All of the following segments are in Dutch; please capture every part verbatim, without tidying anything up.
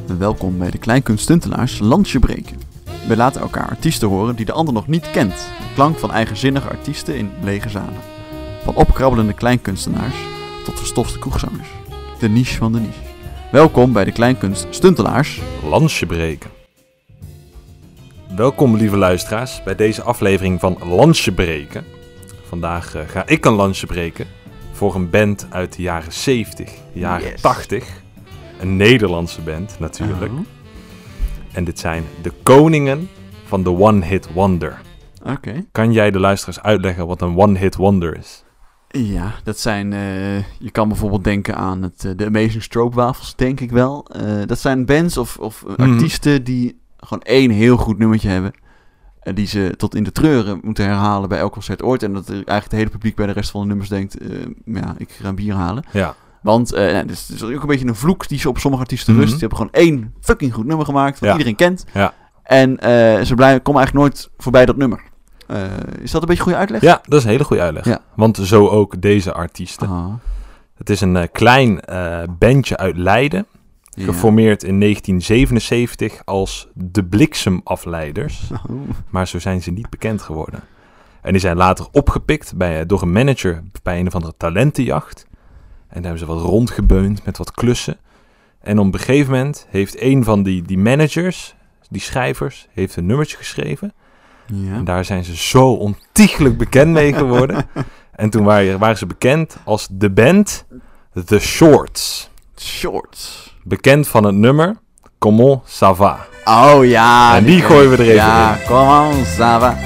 Welkom bij de Kleinkunst-Stuntelaars Lansje Breken. We laten elkaar artiesten horen die de ander nog niet kent. De klank van eigenzinnige artiesten in lege zalen. Van opkrabbelende kleinkunstenaars tot verstofte kroegzangers. De niche van de niche. Welkom bij de Kleinkunst-Stuntelaars Lansje Breken. Welkom lieve luisteraars bij deze aflevering van Lansje Breken. Vandaag uh, ga ik een lansje breken voor een band uit de jaren zeventig, de jaren yes. tachtig. Een Nederlandse band natuurlijk. Uh-huh. En dit zijn de koningen van de One Hit Wonder. Okay. Kan jij de luisteraars uitleggen wat een One Hit Wonder is? Ja, dat zijn... Uh, je kan bijvoorbeeld denken aan het, uh, de Amazing Stroopwafels, denk ik wel. Uh, dat zijn bands of, of mm. artiesten die gewoon één heel goed nummertje hebben. Uh, die ze tot in de treuren moeten herhalen bij elk concert ooit. En dat eigenlijk het hele publiek bij de rest van de nummers denkt... Uh, ja, ik ga een bier halen. Ja. Want uh, nou, dus, dus ook een beetje een vloek die ze op sommige artiesten mm-hmm. rust. Die hebben gewoon één fucking goed nummer gemaakt, wat ja. iedereen kent. Ja. En uh, ze blijven, komen eigenlijk nooit voorbij dat nummer. Uh, is dat een beetje een goede uitleg? Ja, dat is een hele goede uitleg. Ja. Want zo ook deze artiesten. Uh-huh. Het is een uh, klein uh, bandje uit Leiden. Ja. Geformeerd in negentien zevenenzeventig als de Bliksemafleiders. Uh-huh. Maar zo zijn ze niet bekend geworden. En die zijn later opgepikt bij, door een manager bij een of andere talentenjacht. En daar hebben ze wat rondgebeund met wat klussen. En op een gegeven moment heeft een van die, die managers, die schrijvers, heeft een nummertje geschreven. Ja. En daar zijn ze zo ontiegelijk bekend mee geworden. En toen waren, waren ze bekend als de band The Shorts. Shorts. Bekend van het nummer Comment ça va. Oh ja. En die, die gooien we er even ja, in. Comment ça va.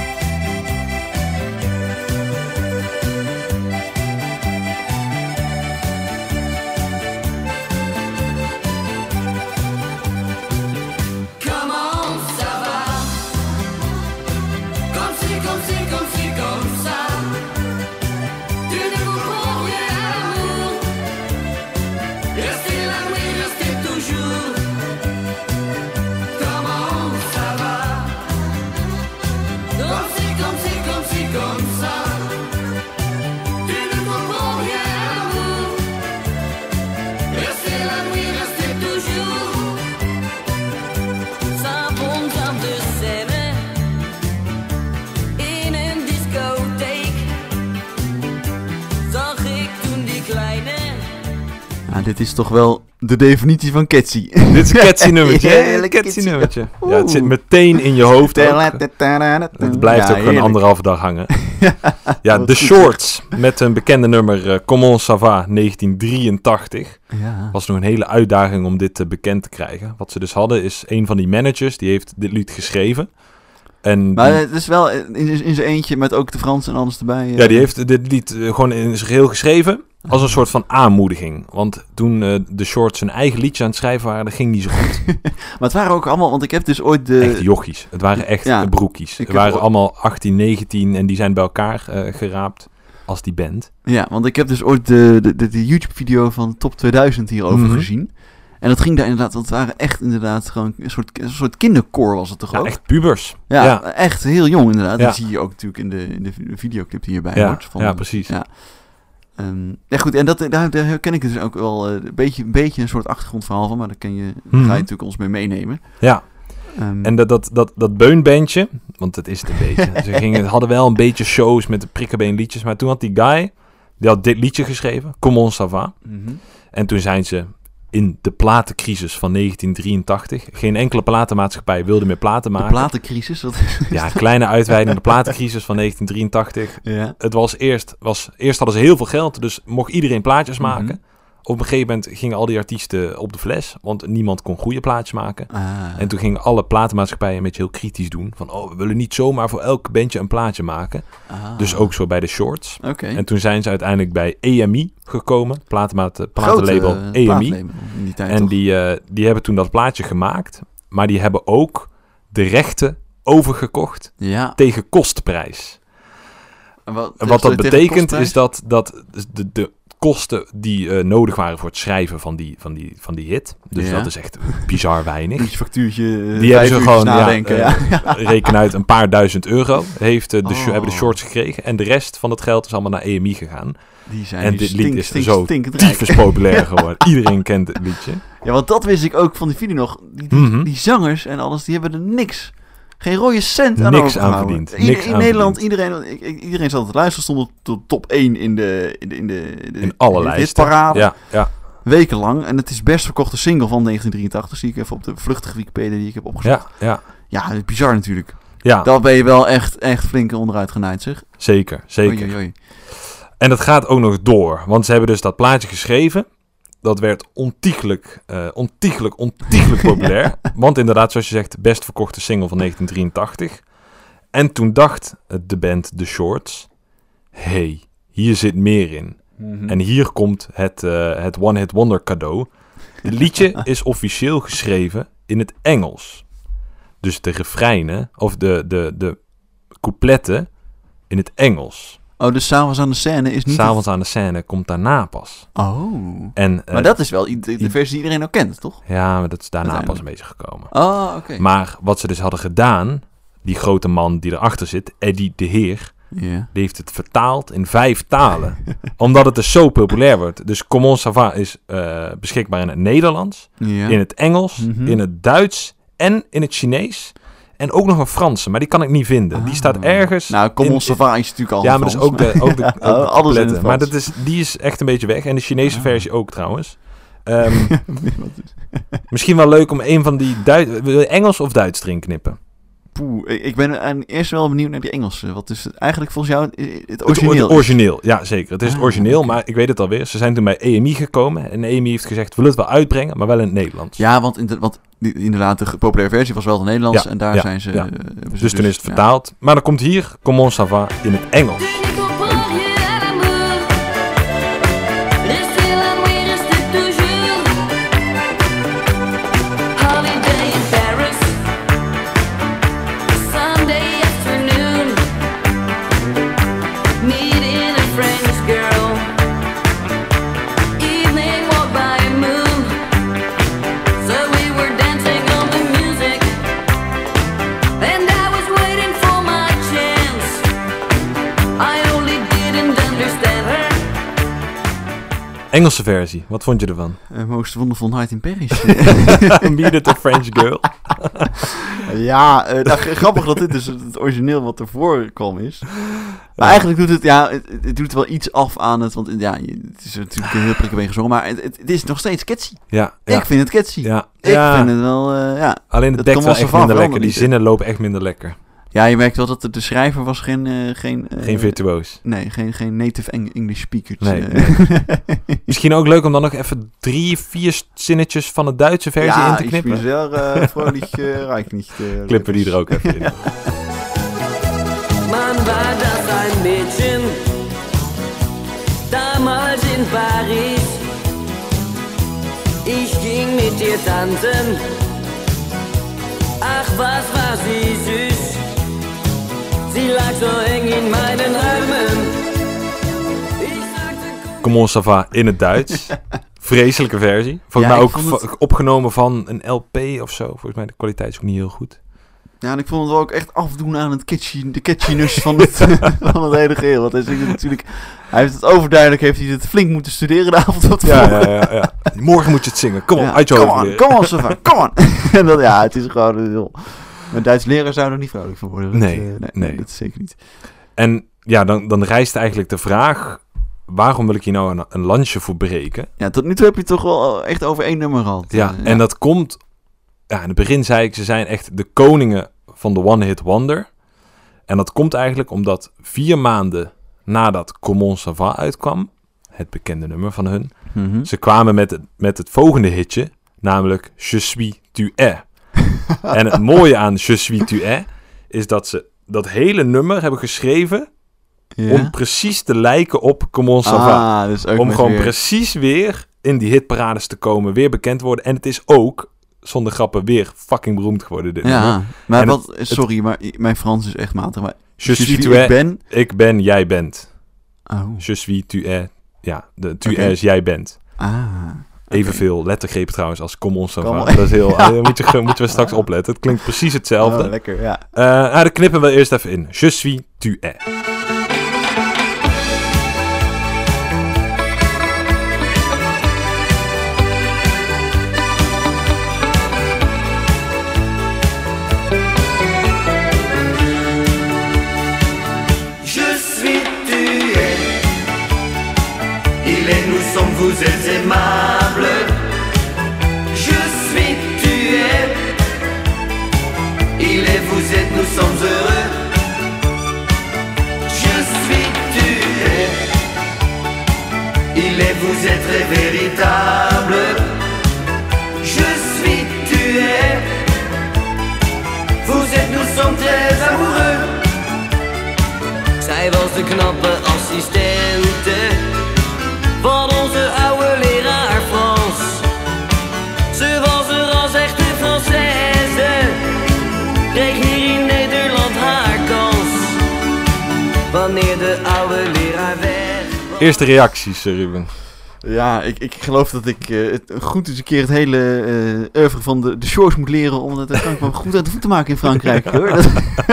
Dit is toch wel de definitie van catchy. Dit is een catchy nummertje. Heel catchy nummertje. Ja, het zit meteen in je hoofd ook. Het blijft ja, ook gewoon anderhalve dag hangen. Ja, The Shorts met een bekende nummer uh, Comment ça va negentien drieëntachtig. Ja. Was nog een hele uitdaging om dit uh, bekend te krijgen. Wat ze dus hadden is een van die managers die heeft dit lied geschreven. En maar die, het is wel in, in zijn eentje met ook de Frans en alles erbij. Uh. Ja, die heeft dit lied uh, gewoon in zijn geheel geschreven. Als een soort van aanmoediging. Want toen uh, de Shorts hun eigen liedje aan het schrijven waren, dat ging niet zo goed. Maar het waren ook allemaal, want ik heb dus ooit de... Echt jochies. Het waren echt ja, broekies. Het waren ooit... allemaal achttien, negentien en die zijn bij elkaar uh, geraapt als die band. Ja, want ik heb dus ooit de, de, de, de YouTube-video van Top tweeduizend hierover mm-hmm. gezien. En dat ging daar inderdaad, want het waren echt inderdaad gewoon een soort, een soort kinderkoor was het toch ja, ook? Echt pubers. Ja, ja, echt heel jong inderdaad. Ja. Dat zie je ook natuurlijk in de, in de videoclip die hierbij ja. hoort. Van, ja, precies. Ja. Um, ja goed, en dat, daar, daar herken ik dus ook wel uh, een, beetje, een beetje een soort achtergrondverhaal van, maar daar kan je, mm-hmm. ga je natuurlijk ons mee meenemen. Ja, um, en dat, dat, dat, dat beunbandje, want dat is het een beetje. Ze gingen, hadden wel een beetje shows met de prikkenbeen liedjes, maar toen had die guy, die had dit liedje geschreven, Comment ça va. Mm-hmm. En toen zijn ze in de platencrisis van negentien drieëntachtig. Geen enkele platenmaatschappij wilde meer platen maken. De platencrisis? Wat is ja, kleine uitweiding. De platencrisis van negentien drieëntachtig. Ja. Het was eerst, was, eerst hadden ze heel veel geld, dus mocht iedereen plaatjes maken. Mm-hmm. Op een gegeven moment gingen al die artiesten op de fles, want niemand kon goede plaatjes maken. Ah. En toen gingen alle platenmaatschappijen een beetje heel kritisch doen. Van, oh, we willen niet zomaar voor elk bandje een plaatje maken. Ah. Dus ook zo bij de Shorts. Okay. En toen zijn ze uiteindelijk bij E M I gekomen. Platenmaat, platenlabel Grote, E M I. in die tijd, en die, uh, die hebben toen dat plaatje gemaakt. Maar die hebben ook de rechten overgekocht ja. tegen kostprijs. En wat, en wat dat betekent is dat, dat de, de kosten die uh, nodig waren voor het schrijven van die, van die, van die hit. Dus ja. dat is echt bizar weinig. Een factuurtje, uh, die hebben ze gewoon nadenken. Ja, uh, ja. Reken uit een paar duizend euro. Heeft, uh, de, oh. hebben de shorts gekregen. En de rest van het geld is allemaal naar E M I gegaan. Die zijn en dit stink, lied is stink, zo tyfus populair geworden. Iedereen kent het liedje. Ja, want dat wist ik ook van die video nog. Die, die, mm-hmm. die zangers en alles, die hebben er niks... Geen rode cent aan Niks aan verdiend. In, in Nederland, iedereen, iedereen zat te luisteren, stond op de top één in de, in de, in de, de in alle lijsten. Parade. Ja, ja. Wekenlang. En het is best verkochte single van negentien drieëntachtig. Zie ik even op de vluchtige Wikipedia die ik heb opgezocht. Ja, ja. Ja, dat is bizar natuurlijk. Ja. Dan ben je wel echt, echt flink onderuit genaaid, zeg. Zeker, zeker. Oei, oei. En dat gaat ook nog door. Want ze hebben dus dat plaatje geschreven. Dat werd ontiegelijk, uh, ontiegelijk, ontiegelijk populair. Ja. Want inderdaad, zoals je zegt, best verkochte single van negentien drieëntachtig. En toen dacht de band The Shorts... hey, hier zit meer in. Mm-hmm. En hier komt het, uh, het One Hit Wonder cadeau. Het liedje is officieel geschreven in het Engels. Dus de refreinen, of de, de, de coupletten in het Engels... Oh, dus s'avonds aan de scène is niet... S'avonds het... aan de scène komt daarna pas. Oh. En, uh, maar dat is wel de, de versie die iedereen ook kent, toch? Ja, maar dat is daarna pas een beetje gekomen. Oh, oké. Okay. Maar wat ze dus hadden gedaan... Die grote man die erachter zit, Eddie de Heer... Yeah. Die heeft het vertaald in vijf talen. Omdat het dus zo populair wordt. Dus Comment ça va is uh, beschikbaar in het Nederlands... Yeah. In het Engels, mm-hmm. in het Duits en in het Chinees... En ook nog een Franse, maar die kan ik niet vinden. Ah. Die staat ergens... Nou, Comment ça va is natuurlijk al Ja, maar dat is ook de, ook de, ook de oh, alles in het Frans. Maar dat is, die is echt een beetje weg. En de Chinese ah. versie ook trouwens. Um, misschien wel leuk om een van die... Duits, wil je Engels of Duits erin knippen? Poeh, ik ben eerst wel benieuwd naar die Engelse. Wat is het eigenlijk volgens jou het origineel? Het origineel, ja zeker. Het is ah, het origineel, okay. Maar ik weet het alweer. Ze zijn toen bij E M I gekomen. En E M I heeft gezegd, we willen het wel uitbrengen, maar wel in het Nederlands. Ja, want, in de, want inderdaad, de populaire versie was wel het Nederlands. Ja, en daar ja, zijn ze... Ja. Uh, dus, dus toen is het vertaald. Ja. Maar dan komt hier Comment ça va in het Engels. Engelse versie, wat vond je ervan? Uh, Most Wonderful Night in Paris. Meet a French Girl. ja, uh, nou, grappig dat dit dus het origineel wat ervoor kwam is. Maar eigenlijk doet het, ja, het, het doet wel iets af aan het, want ja, het is natuurlijk een heel prikkelbeen gezongen, maar het, het, het is nog steeds catchy. Ja, ja. Ik vind het catchy. Ja. Ik ja. vind het wel, uh, ja. Alleen het dekt wel echt minder lekker, die zinnen lopen echt minder lekker. Ja, je merkt wel dat de, de schrijver was geen... Uh, geen, uh, geen virtuoos. Nee, geen, geen native English speaker. Nee. Misschien ook leuk om dan nog even drie, vier zinnetjes van de Duitse versie ja, in te knippen. Ja, ik ben zeer vrolijk uh, rijk niet. Uh, Klippen die er ook even in. Man war das ein Mädchen, damals in Paris. Ich ging mit ihr tanzen. Ach, was war sie süß. Sie lag so eng in meinen Armen. Ich sagte... Comment ça va in het Duits. Vreselijke versie. Volgens ja, mij ook v- het... opgenomen van een L P of zo. Volgens mij de kwaliteit is ook niet heel goed. Ja, en ik vond het wel ook echt afdoen aan het catchy, de catchiness van het, van het hele geheel. Want hij zegt natuurlijk... Hij heeft het overduidelijk, heeft hij het flink moeten studeren de avond van tevoren. Ja, ja, ja, ja. Morgen moet je het zingen. Kom op, ja, uit je hoofd. Kom on, kom on, kom on. En dat, ja, het is gewoon heel... Een Duits leraar zou er niet vrolijk van worden. Nee, dat, uh, nee, nee. nee, dat is zeker niet. En ja, dan, dan rijst eigenlijk de vraag... Waarom wil ik hier nou een, een landje voor breken? Ja, tot nu toe heb je toch wel echt over één nummer gehad. Ja, uh, en ja. dat komt... Ja, in het begin zei ik, ze zijn echt de koningen van de One Hit Wonder. En dat komt eigenlijk omdat vier maanden nadat Comment ça va uitkwam... Het bekende nummer van hun... Mm-hmm. Ze kwamen met het, met het volgende hitje... Namelijk Je suis tu es. En het mooie aan Je suis tu es... is dat ze dat hele nummer hebben geschreven... Ja? Om precies te lijken op Comment ça va. Ah, dus ook om gewoon weer... precies weer in die hitparades te komen... weer bekend worden. En het is ook, zonder grappen, weer fucking beroemd geworden. Dit ja, nummer. maar en wat... Het, sorry, maar mijn Frans is echt matig. Maar Je suis tu es, ik ben... ik ben, jij bent. Oh. Je suis tu es, ja, de tu okay. is jij bent. Ah. Evenveel okay. lettergrepen trouwens als Come on, ça va. Come Dat is heel... ja. moeten, we, moeten we straks opletten. Het klinkt precies hetzelfde. Oh, lekker, ja. Uh, nou, daar knippen we eerst even in. Je suis tu es. Vous êtes aimable, je suis, tu es. Il est, vous êtes, nous sommes heureux. Je suis, tu es. Il est, vous êtes très véritable. Je suis, tu es. Vous êtes, nous sommes très amoureux. Zij was de knappe assistente van onze oude leraar Frans. Ze was er als echte Française, kreeg hier in Nederland haar kans. Wanneer de oude leraar weg was. Eerste reacties, Ruben. Ja, ik, ik geloof dat ik uh, het goed eens een keer het hele uh, oeuvre van de, de shows moet leren, omdat dat kan ik me goed uit de voeten maken in Frankrijk, hoor. Dat...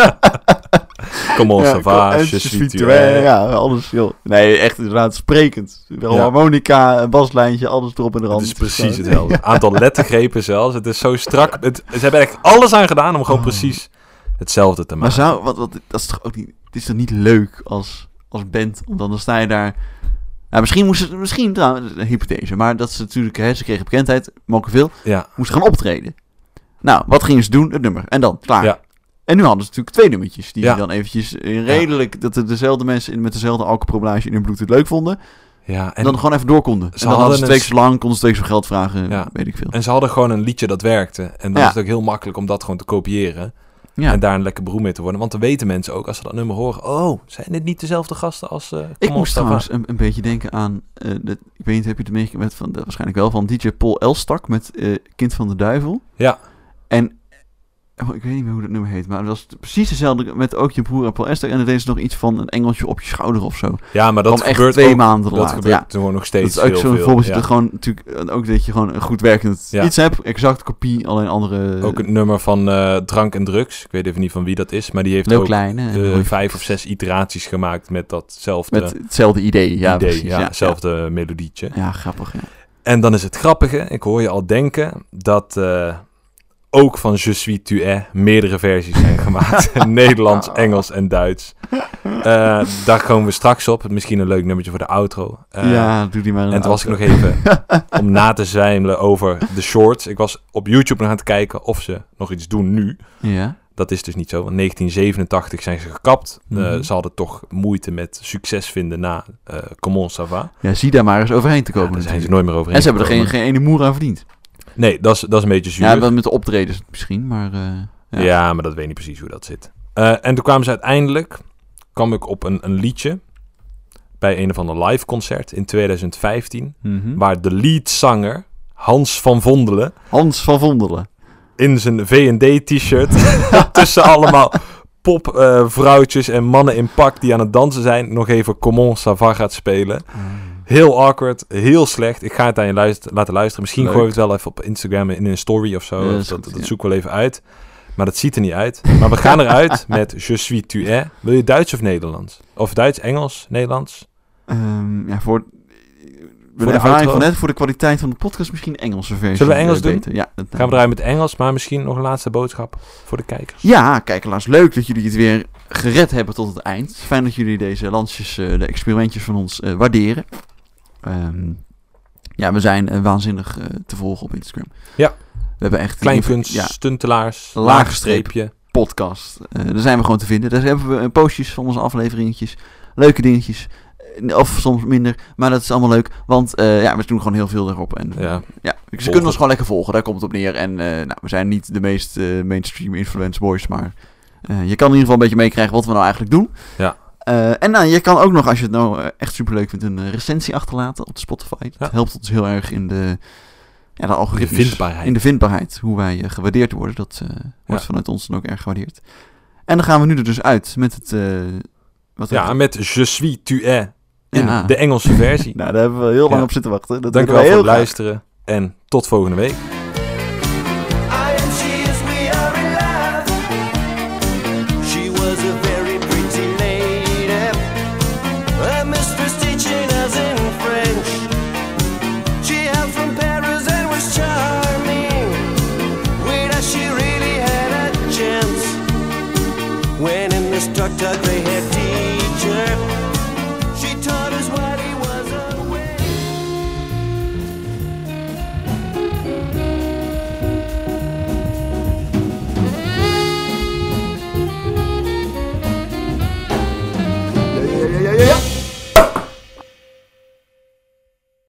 Come on, ça va, je suis tu es. Ja, alles, joh. Nee, echt inderdaad sprekend. Wel ja. Harmonica, een baslijntje, alles erop en eraan. Het is precies hetzelfde. Aantal lettergrepen zelfs. Het is zo strak. Het, ze hebben echt alles aan gedaan om gewoon oh. precies hetzelfde te maken. Maar zou, wat, wat, dat is toch ook niet, het is toch niet leuk als, als band, want dan sta je daar... Nou, misschien moesten ze, misschien trouwens, een hypothese, maar dat ze natuurlijk, hè, ze kregen bekendheid, mogen veel, ja. moesten gaan optreden. Nou, wat gingen ze doen? Het nummer. En dan, klaar. Ja. En nu hadden ze natuurlijk twee nummertjes, die ja. dan eventjes redelijk, ja. dat de, dezelfde mensen met dezelfde alcoholprobleem in hun bloed het leuk vonden. Ja, en dan gewoon even door konden. En dan hadden ze twee keer zo lang, konden ze twee keer zo geld vragen, ja. weet ik veel. En ze hadden gewoon een liedje dat werkte. En dan ja. is het ook heel makkelijk om dat gewoon te kopiëren. Ja. En daar een lekker beroemd mee te worden. Want dan weten mensen ook, als ze dat nummer horen... Oh, zijn dit niet dezelfde gasten als... Uh, ik moest trouwens een, een beetje denken aan... Uh, de, ik weet niet, heb je het meegekregen met van, de, waarschijnlijk wel... van D J Paul Elstak met uh, Kind van de Duivel. Ja. En... Oh, ik weet niet meer hoe dat nummer heet, maar dat was precies hetzelfde met ook je broer en Paul Elstak. En dan deed ze nog iets van een engeltje op je schouder of zo. Ja, maar dat gebeurt echt twee ook, maanden dat later. gebeurt ja. gewoon nog steeds dat is ook heel zo'n voorbeeld. Ja. Dat gewoon natuurlijk ook dat je gewoon een goed werkend ja. iets hebt. Exact kopie, alleen andere... Ook het nummer van uh, Drank en Drugs. Ik weet even niet van wie dat is, maar die heeft heel ook klein, uh, vijf of zes iteraties gemaakt met datzelfde... Met hetzelfde idee, ja. idee, precies, ja, ja. Hetzelfde ja. melodietje. Ja, grappig, ja. En dan is het grappige, ik hoor je al denken, dat... Uh, ook van Je suis tu es meerdere versies zijn gemaakt. Nederlands, Engels en Duits. Uh, daar komen we straks op. Misschien een leuk nummertje voor de outro. Uh, ja, doe die maar. En toen was ik nog even om na te zwijmelen over de shorts. Ik was op YouTube nog aan het kijken of ze nog iets doen nu. Ja. Dat is dus niet zo. Want negentien zevenentachtig zijn ze gekapt. Mm-hmm. Uh, ze hadden toch moeite met succes vinden na uh, Come on, ça va. Ja, zie daar maar eens overheen te komen. Ja, daar zijn ze nooit meer overheen. En ze hebben er geen, geen ene moer aan verdiend. Nee, dat is, dat is een beetje zuur. Ja, wel met de optredens misschien, maar... Uh, ja. ja, maar dat weet niet precies hoe dat zit. Uh, en toen kwamen ze uiteindelijk... kwam ik op een, een liedje... bij een of ander live concert in twintig vijftien... Mm-hmm. waar de leadzanger Hans van Vondelen... Hans van Vondelen. In zijn V en D-t-shirt... tussen allemaal popvrouwtjes uh, en mannen in pak... die aan het dansen zijn... nog even Come on, ça va gaat spelen... Mm. Heel awkward, heel slecht. Ik ga het aan je luister- laten luisteren. Misschien gooi ik het wel even op Instagram in een story of zo. Ja, dat dat, dat ja. zoek ik wel even uit. Maar dat ziet er niet uit. Maar we gaan eruit met Je suis tu es. Wil je Duits of Nederlands? Of Duits, Engels, Nederlands? Um, ja, voor... Voor de ervaring van net, voor de kwaliteit van de podcast misschien een Engelse versie. Zullen we Engels doen? Beter. Ja, dat, gaan we eruit met Engels, maar misschien nog een laatste boodschap voor de kijkers. Ja, kijkers, leuk dat jullie het weer gered hebben tot het eind. Fijn dat jullie deze lansjes, uh, de experimentjes van ons uh, waarderen. Um, ja, we zijn uh, waanzinnig uh, te volgen op Instagram. Ja. We hebben echt... Kleinkunst, ja, stuntelaars, laagstreepje. Podcast. Uh, daar zijn we gewoon te vinden. Daar hebben we uh, postjes van onze afleveringetjes. Leuke dingetjes. Of soms minder, maar dat is allemaal leuk. Want uh, ja, we doen gewoon heel veel daarop. En, ja. ja, ze kunnen ons gewoon lekker volgen, daar komt het op neer. En uh, nou, we zijn niet de meest uh, mainstream influence boys, maar uh, je kan in ieder geval een beetje meekrijgen wat we nou eigenlijk doen. Ja. Uh, en nou, je kan ook nog, als je het nou uh, echt superleuk vindt, een uh, recensie achterlaten op de Spotify. Ja. Dat helpt ons heel erg in de, ja, de algoritmes. De vindbaarheid. In de vindbaarheid, hoe wij uh, gewaardeerd worden. Dat uh, wordt ja. vanuit ons dan ook erg gewaardeerd. En dan gaan we nu er dus uit met het... Uh, wat ja, met Je suis tu es. in Ja. de Engelse versie. Nou, daar hebben we heel lang Ja. op zitten wachten. Dat Dank u willen wel wij voor het heel graag. luisteren en tot volgende week.